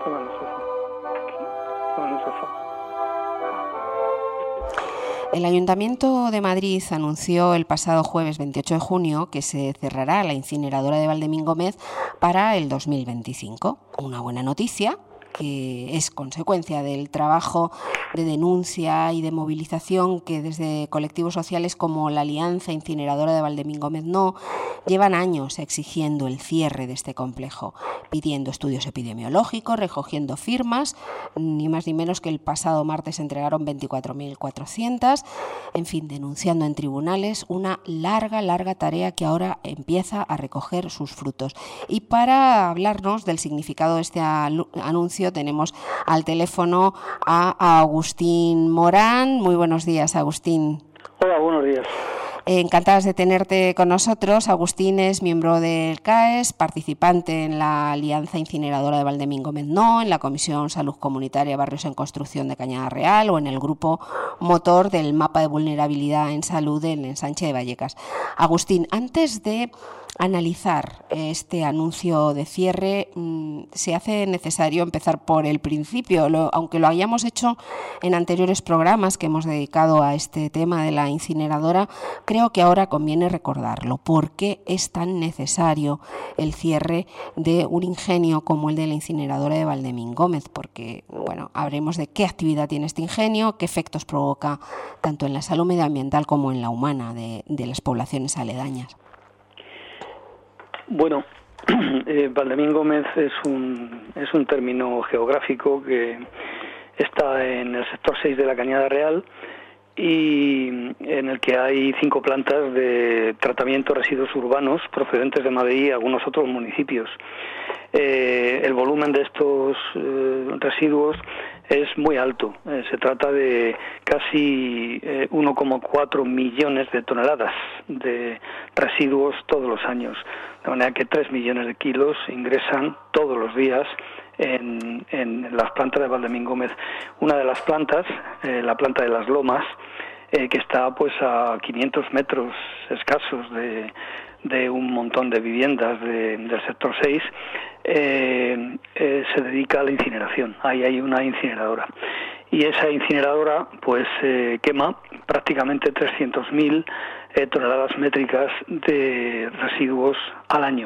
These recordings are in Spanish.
Estaba en el sofá. Estaba en el sofá. El Ayuntamiento de Madrid anunció el pasado jueves 28 de junio que se cerrará la incineradora de Valdemín Gómez para el 2025. Una buena noticia, que es consecuencia del trabajo de denuncia y de movilización que desde colectivos sociales como la Alianza Incineradora de Valdemín Gómez No llevan años exigiendo el cierre de este complejo, pidiendo estudios epidemiológicos, recogiendo firmas, ni más ni menos que el pasado martes entregaron 24.400, en fin, denunciando en tribunales una larga tarea que ahora empieza a recoger sus frutos. Y para hablarnos del significado de este anuncio tenemos al teléfono a Agustín Morán. Muy buenos días, Agustín. Hola, buenos días. Encantadas de tenerte con nosotros. Agustín es miembro del CAES, participante en la Alianza Incineradora de Valdemín Gómez No, en la Comisión Salud Comunitaria Barrios en Construcción de Cañada Real o en el grupo motor del Mapa de Vulnerabilidad en Salud en Ensanche de Vallecas. Agustín, antes de analizar este anuncio de cierre, se hace necesario empezar por el principio. Aunque lo hayamos hecho en anteriores programas que hemos dedicado a este tema de la incineradora, creo que ahora conviene recordarlo. ¿Por qué es tan necesario el cierre de un ingenio como el de la incineradora de Valdemín Gómez? Porque, bueno, hablemos de qué actividad tiene este ingenio, qué efectos provoca tanto en la salud medioambiental como en la humana de las poblaciones aledañas. Bueno, Valdemín Gómez es un término geográfico que está en el sector 6 de la Cañada Real y en el que hay 5 plantas de tratamiento de residuos urbanos procedentes de Madrid y algunos otros municipios. El volumen de estos residuos es muy alto. Se trata de casi 1,4 millones de toneladas de residuos todos los años. De manera que 3 millones de kilos ingresan todos los días en las plantas de Valdemín Gómez. Una de las plantas, la planta de Las Lomas, que está pues a 500 metros escasos de un montón de viviendas del sector 6, se dedica a la incineración. Ahí hay una incineradora. Y esa incineradora pues quema prácticamente 300.000 toneladas métricas de residuos al año.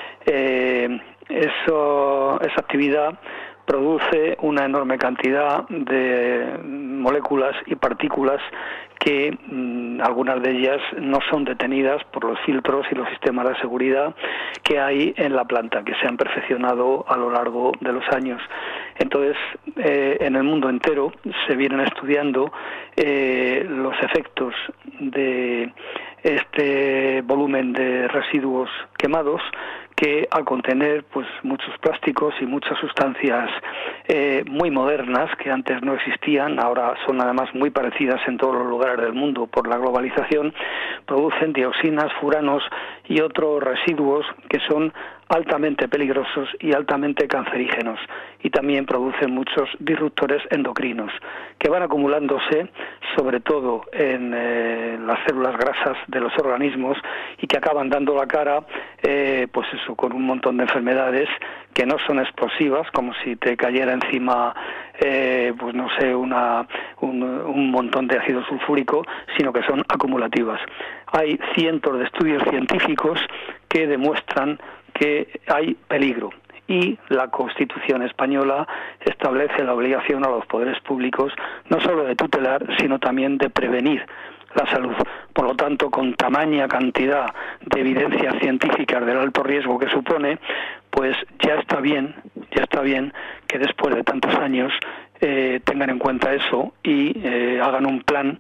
Esa actividad produce una enorme cantidad de moléculas y partículas que algunas de ellas no son detenidas por los filtros y los sistemas de seguridad que hay en la planta, que se han perfeccionado a lo largo de los años. Entonces, en el mundo entero se vienen estudiando los efectos de este volumen de residuos quemados, que al contener pues muchos plásticos y muchas sustancias muy modernas que antes no existían, ahora son además muy parecidas en todos los lugares del mundo por la globalización, producen dioxinas, furanos y otros residuos que son altamente peligrosos y altamente cancerígenos, y también producen muchos disruptores endocrinos que van acumulándose sobre todo en las células grasas de los organismos y que acaban dando la cara pues eso, con un montón de enfermedades que no son explosivas, como si te cayera encima pues no sé, un montón de ácido sulfúrico, sino que son acumulativas. Hay cientos de estudios científicos que demuestran que hay peligro, y la Constitución española establece la obligación a los poderes públicos no solo de tutelar, sino también de prevenir la salud. Por lo tanto, con tamaña cantidad de evidencias científicas del alto riesgo que supone, pues ya está bien que después de tantos años tengan en cuenta eso y hagan un plan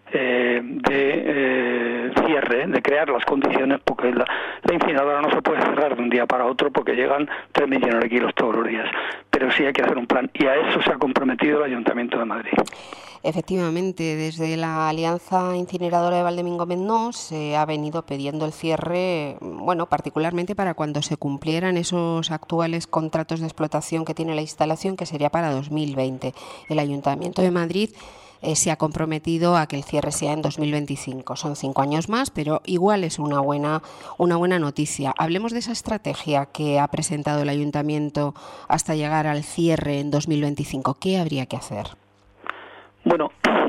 de cierre, de crear las condiciones, porque la incineradora no se puede cerrar de un día para otro porque llegan 3 millones de kilos todos los días, pero sí hay que hacer un plan, y a eso se ha comprometido el Ayuntamiento de Madrid. Efectivamente, desde la Alianza Incineradora de Valdemín Gómez No se ha venido pidiendo el cierre, bueno, particularmente para cuando se cumplieran esos actuales contratos de explotación que tiene la instalación, que sería para 2020. El Ayuntamiento de Madrid se ha comprometido a que el cierre sea en 2025. Son 5 años más, pero igual es una buena noticia. Hablemos de esa estrategia que ha presentado el Ayuntamiento hasta llegar al cierre en 2025. ¿Qué habría que hacer? Bueno,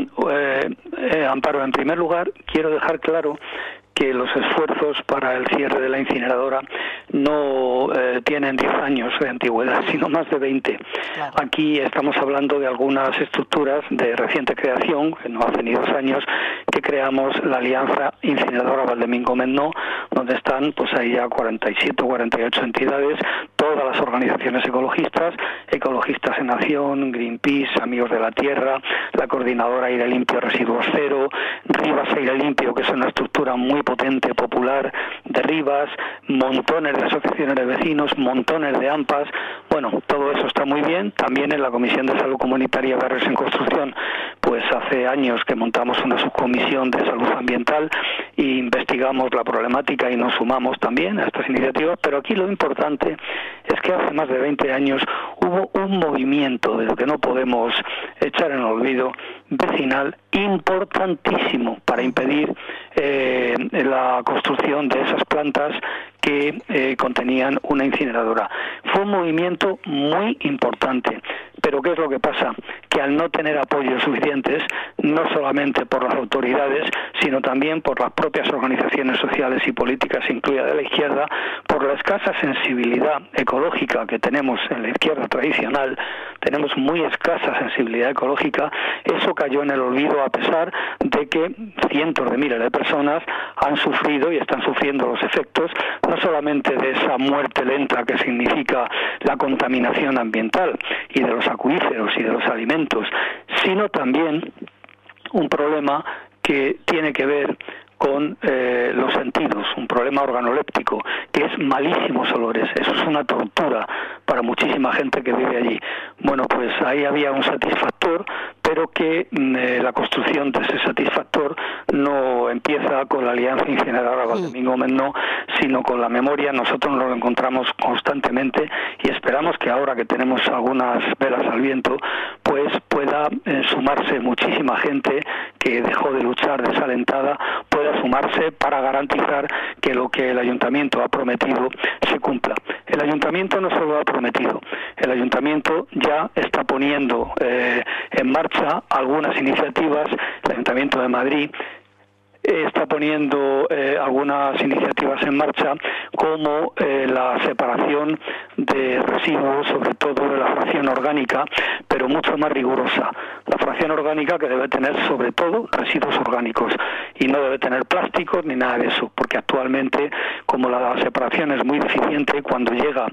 Amparo, en primer lugar, quiero dejar claro que los esfuerzos para el cierre de la incineradora no tienen 10 años de antigüedad, sino más de 20. Claro. Aquí estamos hablando de algunas estructuras de reciente creación, que no hace ni 2 años, que creamos la Alianza Incineradora Valdemingo-Metnó, donde están pues ahí ya 47 o 48 entidades, todas las organizaciones ecologistas en Acción, Greenpeace, Amigos de la Tierra, la Coordinadora Aire Limpio Residuos Cero, Rivas Aire Limpio, que es una estructura muy potente, popular, de Rivas, montones de asociaciones de vecinos, montones de AMPAs. Bueno, todo eso está muy bien. También en la Comisión de Salud Comunitaria Barrios en Construcción, pues hace años que montamos una subcomisión de salud ambiental e investigamos la problemática y nos sumamos también a estas iniciativas, pero aquí lo importante es que hace más de 20 años hubo un movimiento de lo que no podemos echar en olvido, vecinal, importantísimo para impedir la construcción de esas plantas que contenían una incineradora. Fue un movimiento muy importante, pero ¿qué es lo que pasa? Que al no tener apoyos suficientes, no solamente por las autoridades, sino también por las propias organizaciones sociales y políticas, incluida de la izquierda, por la escasa sensibilidad ecológica que tenemos en la izquierda tradicional, tenemos muy escasa sensibilidad ecológica, eso cayó en el olvido a pesar de que cientos de miles de personas han sufrido y están sufriendo los efectos, no solamente de esa muerte lenta que significa la contaminación ambiental y de los acuíferos y de los alimentos, sino también un problema que tiene que ver con los sentidos, un problema organoléptico, que es malísimos olores. Eso es una tortura para muchísima gente que vive allí. Bueno, pues ahí había un satisfactor, pero que la construcción de ese satisfactor no empieza con la Alianza Incineradora Valdemingo-Metnó, sino con la memoria. Nosotros nos lo encontramos constantemente y esperamos que ahora que tenemos algunas velas al viento, pues pueda sumarse muchísima gente que dejó de luchar desalentada, pueda sumarse para garantizar que lo que el Ayuntamiento ha prometido se cumpla. El Ayuntamiento no solo ha prometido, el Ayuntamiento ya está poniendo en marcha algunas iniciativas. El Ayuntamiento de Madrid está poniendo algunas iniciativas en marcha, como la separación de residuos, sobre todo de la fracción orgánica, pero mucho más rigurosa. La fracción orgánica que debe tener sobre todo residuos orgánicos y no debe tener plásticos ni nada de eso, porque actualmente, como la separación es muy deficiente, cuando llega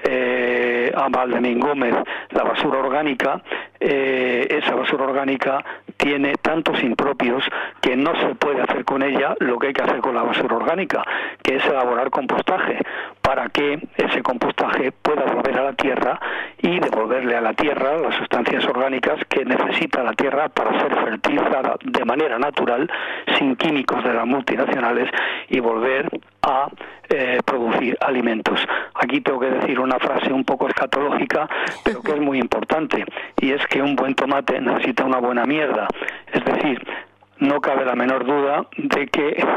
a Valdemingo-Gómez la basura orgánica, esa basura orgánica tiene tantos impropios que no se puede hacer con ella lo que hay que hacer con la basura orgánica, que es elaborar compostaje, para que ese compostaje pueda volver a la tierra y devolverle a la tierra las sustancias orgánicas que necesita la tierra para ser fertilizada de manera natural, sin químicos de las multinacionales, y volver a producir alimentos. Aquí tengo que decir una frase un poco escatológica, pero que es muy importante, y es que un buen tomate necesita una buena mierda. Es decir, no cabe la menor duda de que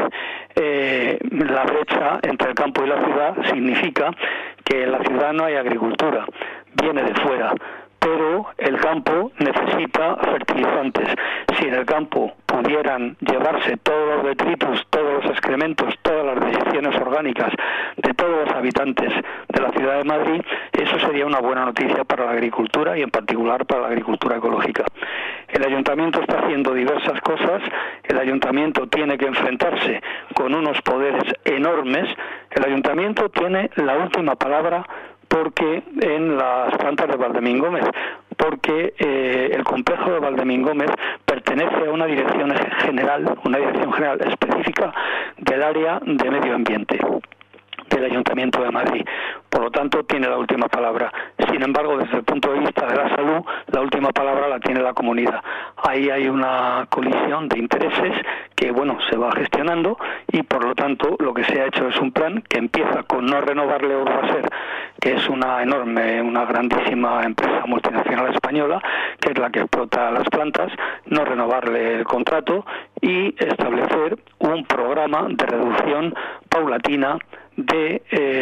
la brecha entre el campo y la ciudad significa que en la ciudad no hay agricultura, viene de fuera, pero el campo necesita fertilizantes. Si en el campo pudieran llevarse todos los detritus, todos los excrementos, todas las decisiones orgánicas de todos los habitantes de la ciudad de Madrid, eso sería una buena noticia para la agricultura y en particular para la agricultura ecológica. El Ayuntamiento está haciendo diversas cosas. El Ayuntamiento tiene que enfrentarse con unos poderes enormes. El Ayuntamiento tiene la última palabra porque en las plantas de Valdemingo-Gómez, porque el complejo de Valdemingo-Gómez pertenece a una dirección general específica del área de medio ambiente del Ayuntamiento de Madrid. por lo tanto tiene la última palabra. Sin embargo, desde el punto de vista de la salud, la última palabra la tiene la comunidad. Ahí hay una colisión de intereses que, bueno, se va gestionando, y por lo tanto lo que se ha hecho es un plan que empieza con no renovarle a Urbaser, que es una grandísima empresa multinacional española, que es la que explota las plantas, no renovarle el contrato y establecer un programa de reducción paulatina de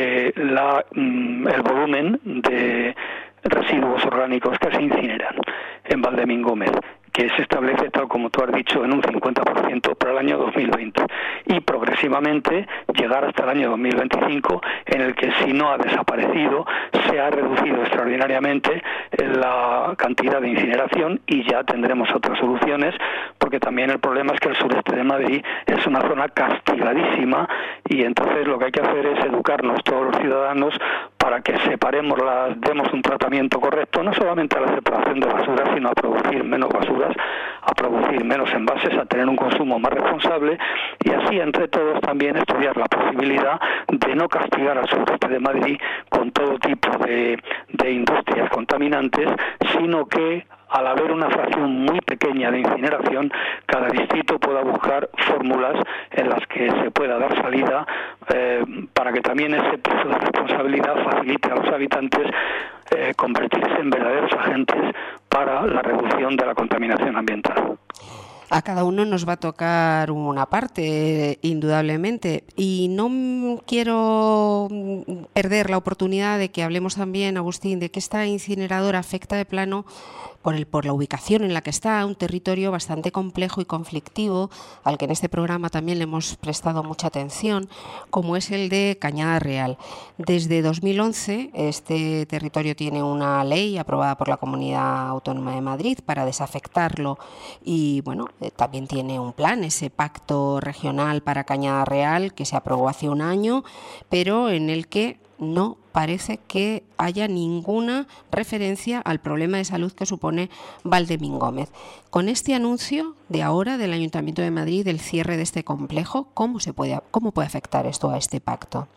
el volumen de residuos orgánicos que se incineran en Valdemín Gómez, que se establece, tal como tú has dicho, en un 50% para el año 2020, y progresivamente llegar hasta el año 2025, en el que, si no ha desaparecido, se ha reducido extraordinariamente la cantidad de incineración, y ya tendremos otras soluciones, porque también el problema es que el sureste de Madrid es una zona castigadísima, y entonces lo que hay que hacer es educarnos todos los ciudadanos para que demos un tratamiento correcto, no solamente a la separación de basura, sino a producir menos basuras, a producir menos envases, a tener un consumo más responsable, y así entre todos también estudiar la posibilidad de no castigar al sureste de Madrid con todo tipo de industrias contaminantes, sino que, al haber una fracción muy pequeña de incineración, cada distrito pueda buscar fórmulas en las que se pueda dar salida, para que también ese peso de responsabilidad facilite a los habitantes convertirse en verdaderos agentes para la reducción de la contaminación ambiental. A cada uno nos va a tocar una parte, indudablemente, y no quiero perder la oportunidad de que hablemos también, Agustín, de que esta incineradora afecta de plano por la ubicación en la que está, un territorio bastante complejo y conflictivo, al que en este programa también le hemos prestado mucha atención, como es el de Cañada Real. Desde 2011 este territorio tiene una ley aprobada por la Comunidad Autónoma de Madrid para desafectarlo, y bueno, también tiene un plan, ese pacto regional para Cañada Real, que se aprobó hace un año, pero en el que no parece que haya ninguna referencia al problema de salud que supone Valdemín Gómez. Con este anuncio de ahora del Ayuntamiento de Madrid del cierre de este complejo, ¿cómo puede afectar esto a este pacto?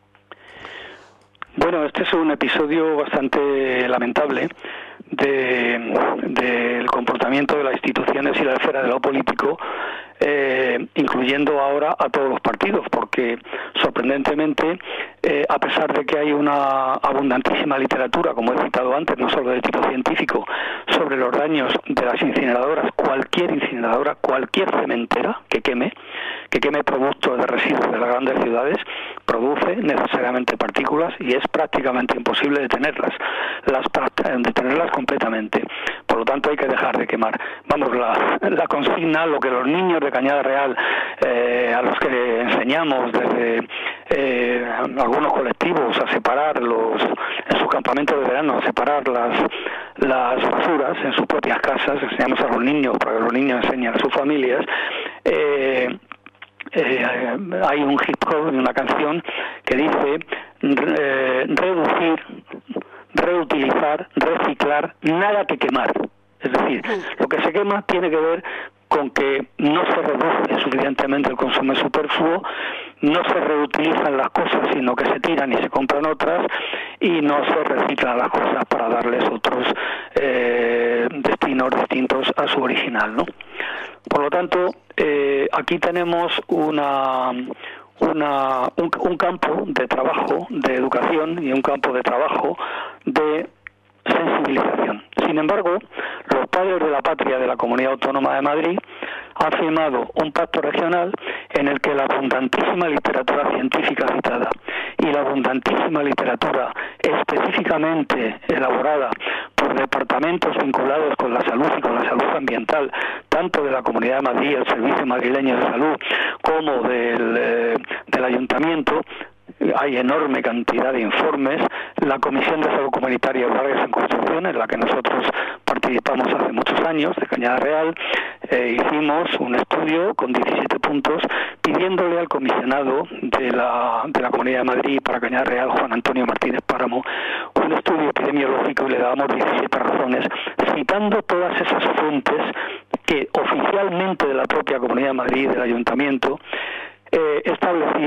Bueno, este es un episodio bastante lamentable del comportamiento de las instituciones y la esfera de lo político, incluyendo ahora a todos los partidos, porque sorprendentemente, a pesar de que hay una abundantísima literatura, como he citado antes, no solo de tipo científico, sobre los daños de las incineradoras, cualquier incineradora, cualquier cementera que queme productos de residuos de las grandes ciudades, produce necesariamente partículas, y es prácticamente imposible detenerlas completamente. Por lo tanto, hay que dejar de quemar. Vamos, la consigna, lo que los niños de Cañada Real, a los que enseñamos desde algunos colectivos a separar en sus campamentos de verano, a separar las basuras en sus propias casas, enseñamos a los niños para que los niños enseñen a sus familias. Hay un hip hop, una canción que dice reducir, reutilizar, reciclar, nada que quemar. Es decir, lo que se quema tiene que ver con que no se reduce suficientemente el consumo superfluo, no se reutilizan las cosas, sino que se tiran y se compran otras, y no se reciclan las cosas para darles otros destinos distintos a su original, ¿no? Por lo tanto, aquí tenemos un campo de trabajo, de educación, y un campo de trabajo de sensibilización. Sin embargo, los padres de la patria de la Comunidad Autónoma de Madrid han firmado un pacto regional en el que la abundantísima literatura científica citada y la abundantísima literatura específicamente elaborada por departamentos vinculados con la salud y con la salud ambiental, tanto de la Comunidad de Madrid, el Servicio Madrileño de Salud, como del Ayuntamiento, hay enorme cantidad de informes. La Comisión de Salud Comunitaria de Barrios en Construcción, en la que nosotros participamos hace muchos años, de Cañada Real, hicimos un estudio con 17 puntos pidiéndole al comisionado de la Comunidad de Madrid para Cañada Real, Juan Antonio Martínez Páramo, un estudio epidemiológico, y le dábamos 17 razones, citando todas esas fuentes que oficialmente de la propia Comunidad de Madrid, del Ayuntamiento, establecían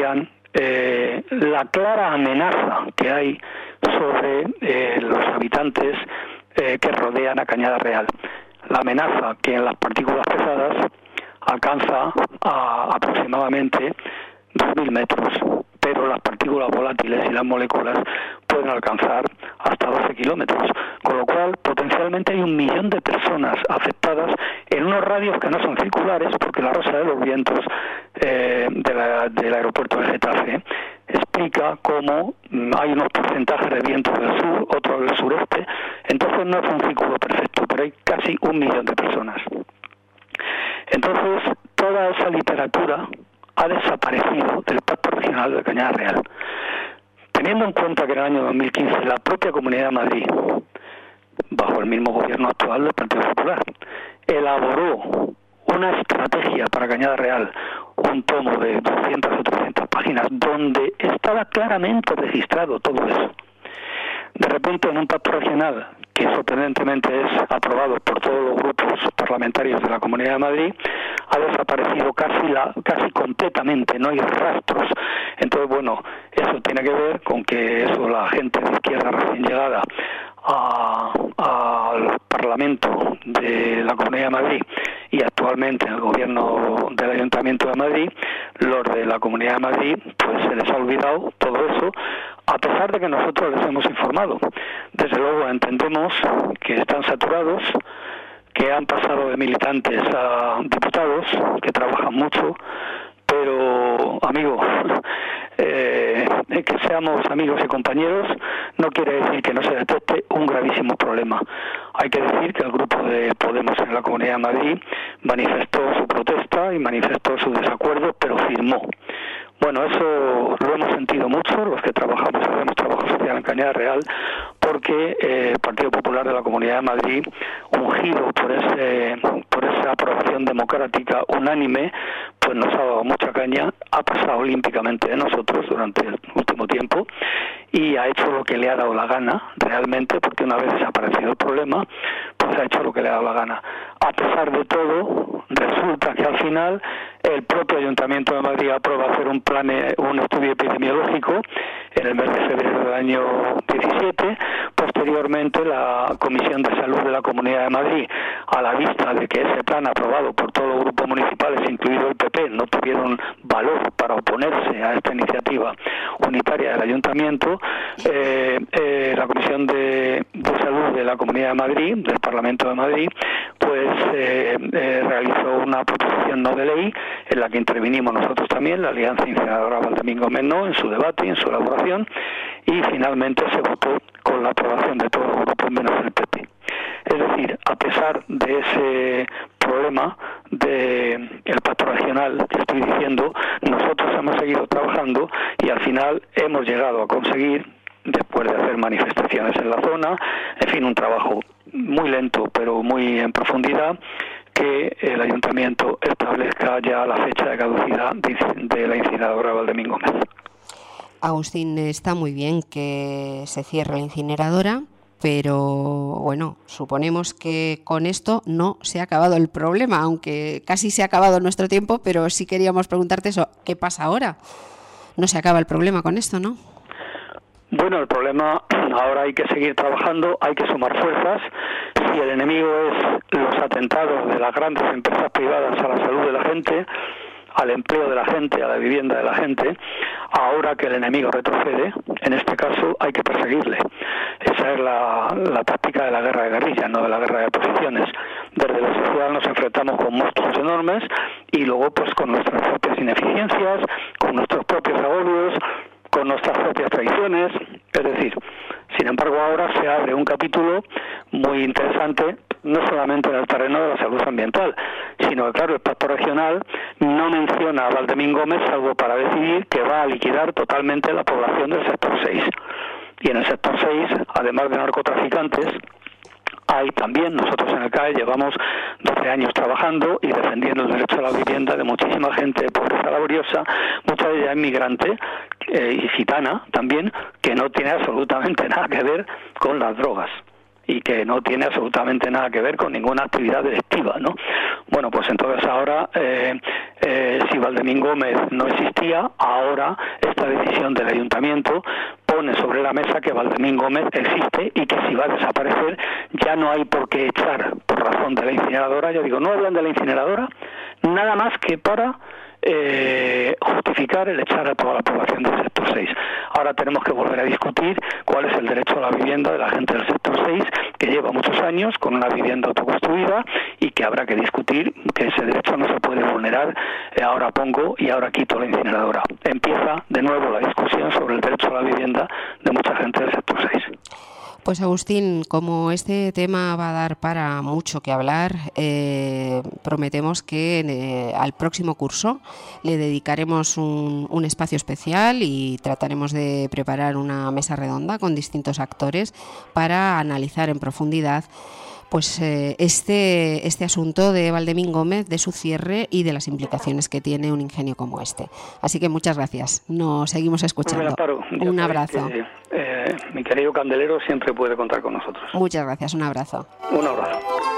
la clara amenaza que hay sobre los habitantes que rodean a Cañada Real. La amenaza que en las partículas pesadas alcanza a aproximadamente 2.000 metros, pero las partículas volátiles y las moléculas pueden alcanzar hasta 12 kilómetros, con lo cual potencialmente hay 1 millón de personas afectadas en unos radios que no son circulares, porque la Rosa de los Vientos del aeropuerto de Getafe explica cómo hay unos porcentajes de vientos del sur, otros del sureste, entonces no es un círculo perfecto, pero hay casi 1 millón de personas. Entonces, toda esa literatura ha desaparecido del Pacto Regional de Cañada Real. Teniendo en cuenta que en el año 2015 la propia Comunidad de Madrid, bajo el mismo gobierno actual del Partido Popular, elaboró una estrategia para Cañada Real, un tomo de 200 o 300 páginas, donde estaba claramente registrado todo eso. De repente, en un pacto regional que sorprendentemente es aprobado por todos los grupos parlamentarios de la Comunidad de Madrid, ha desaparecido casi completamente, no hay rastros. Entonces, bueno, eso tiene que ver con que eso, la gente de izquierda recién llegada al Parlamento de la Comunidad de Madrid y actualmente en el gobierno del Ayuntamiento de Madrid, los de la Comunidad de Madrid, pues se les ha olvidado todo eso, a pesar de que nosotros les hemos informado. Desde luego entendemos que están saturados, que han pasado de militantes a diputados, que trabajan mucho, pero, amigo, que seamos amigos y compañeros no quiere decir que no se detecte un gravísimo problema. Hay que decir que el grupo de Podemos en la Comunidad de Madrid manifestó su protesta y manifestó su desacuerdo, pero firmó. Bueno, eso lo hemos sentido mucho, los que trabajamos, hacemos trabajo social en Cañada Real, porque el Partido Popular de la Comunidad de Madrid, ungido por esa aprobación democrática unánime, pues nos ha dado mucha caña, ha pasado olímpicamente de nosotros durante el último tiempo y ha hecho lo que le ha dado la gana, realmente, porque una vez desaparecido el problema, pues ha hecho lo que le ha dado la gana. A pesar de todo, resulta que al final el propio Ayuntamiento de Madrid aprueba hacer un estudio epidemiológico en el mes de febrero del año 17. Posteriormente, la Comisión de Salud de la Comunidad de Madrid, a la vista de que ese plan aprobado por todos los grupos municipales, incluido el PP, no tuvieron valor para oponerse a esta iniciativa unitaria del Ayuntamiento, la Comisión de Salud de la Comunidad de Madrid, del Parlamento de Madrid, pues realizó una proposición no de ley en la que intervinimos nosotros también, la Alianza Incineradora Valdemin Gómez No, en su debate y en su elaboración, y finalmente se votó con la aprobación de todos los grupos menos el PP. Es decir, a pesar de ese problema del pacto regional que estoy diciendo, nosotros hemos seguido trabajando y al final hemos llegado a conseguir, después de hacer manifestaciones en la zona, en fin, un trabajo muy lento pero muy en profundidad, que el Ayuntamiento establezca ya la fecha de caducidad de la incineradora Valdemin Gómez. Agustín, está muy bien que se cierre la incineradora, pero bueno, suponemos que con esto no se ha acabado el problema, aunque casi se ha acabado nuestro tiempo, pero sí queríamos preguntarte eso, ¿qué pasa ahora? No se acaba el problema con esto, ¿no? Bueno, el problema, ahora hay que seguir trabajando, hay que sumar fuerzas. Si el enemigo es los atentados de las grandes empresas privadas a la salud de la gente, al empleo de la gente, a la vivienda de la gente, ahora que el enemigo retrocede, en este caso hay que perseguirle. Esa es la táctica de la guerra de guerrillas, no de la guerra de posiciones. Desde lo social nos enfrentamos con monstruos enormes y luego pues con nuestras propias ineficiencias, con nuestros propios agobios, con nuestras propias traiciones. Es decir, sin embargo ahora se abre un capítulo muy interesante, no solamente en el terreno de la salud ambiental, sino que, claro, el pacto regional no menciona a Valdemin Gómez salvo para decidir que va a liquidar totalmente la población del sector 6. Y en el sector 6, además de narcotraficantes, hay también, nosotros en el CAE llevamos 12 años trabajando y defendiendo el derecho a la vivienda de muchísima gente de pobreza laboriosa, mucha de ella inmigrante y gitana también, que no tiene absolutamente nada que ver con las drogas y que no tiene absolutamente nada que ver con ninguna actividad delictiva, ¿no? Bueno, pues entonces ahora Si Valdemín Gómez no existía, ahora esta decisión del ayuntamiento pone sobre la mesa que Valdemín Gómez existe y que si va a desaparecer ya no hay por qué echar por razón de la incineradora. Yo digo, no hablan de la incineradora nada más que para justificar el echar a toda la población del sector 6. Ahora tenemos que volver a discutir cuál es el derecho a la vivienda de la gente del sector 6, que lleva muchos años con una vivienda autoconstruida y que habrá que discutir que ese derecho no se puede vulnerar. Ahora pongo y ahora quito la incineradora. Empieza de nuevo la discusión sobre el derecho a la vivienda de mucha gente del sector 6. Pues Agustín, como este tema va a dar para mucho que hablar, prometemos que al próximo curso le dedicaremos un espacio especial y trataremos de preparar una mesa redonda con distintos actores para analizar en profundidad pues este asunto de Valdemín Gómez, de su cierre y de las implicaciones que tiene un ingenio como este. Así que muchas gracias. Nos seguimos escuchando. Un abrazo. Mi querido Candelero siempre puede contar con nosotros. Muchas gracias. Un abrazo. Un abrazo.